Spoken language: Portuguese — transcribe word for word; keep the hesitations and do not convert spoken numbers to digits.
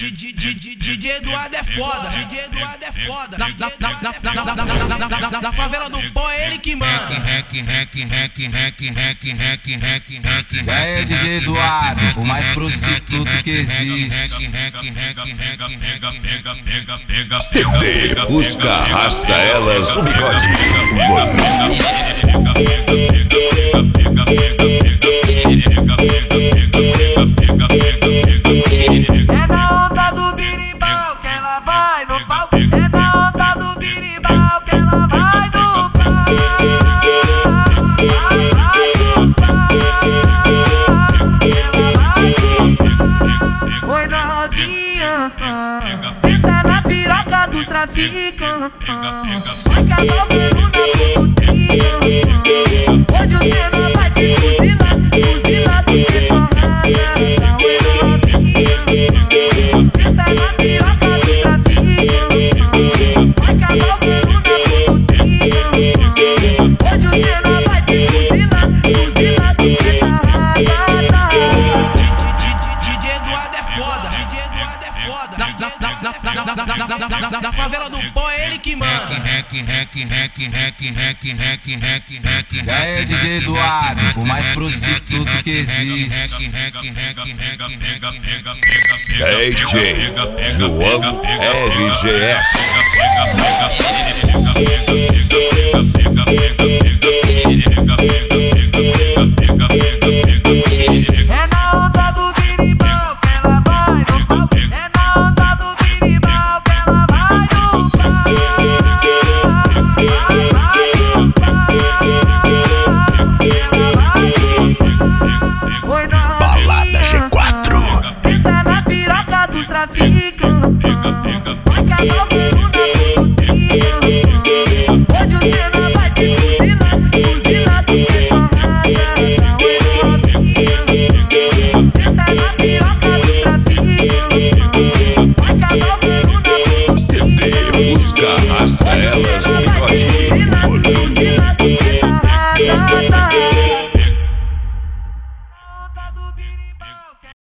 D J Eduardo é foda, D J Eduardo é foda. Na favela do pó é ele que manda. E aí, D J Eduardo, o mais prostituto que existe. C D busca, arrasta elas no bigode. É na onda do birimbau que ela vai no pau. É na onda do birimbau que ela vai no pau. Vai no pau. Ela vai no pau. Oi novinha, senta na piroca dos traficantes. Vai cagar o pelo na putinha. Hoje você não vai te fuzilar, fuzilar porque só rasa. Senta na piroca do traficantes. Vai cagar o pelo na putinha. Hoje você não vai te fuzilar, fuzilar porque só rasa. D J Eduardo é foda, D J Eduardo é foda. Na favela do pó é ele que manda. E aí, D J Eduardo, o mais prostituto que existe. D J João R G S. É na onda do birimbau que ela vai no pau. É na onda do birimbau que ela vai no pau. Vai no pau. Ela vai no pau. Oi novinha, Balada G quatro. senta na piroca dos traficantes. Vai cagar o pelo na putinha.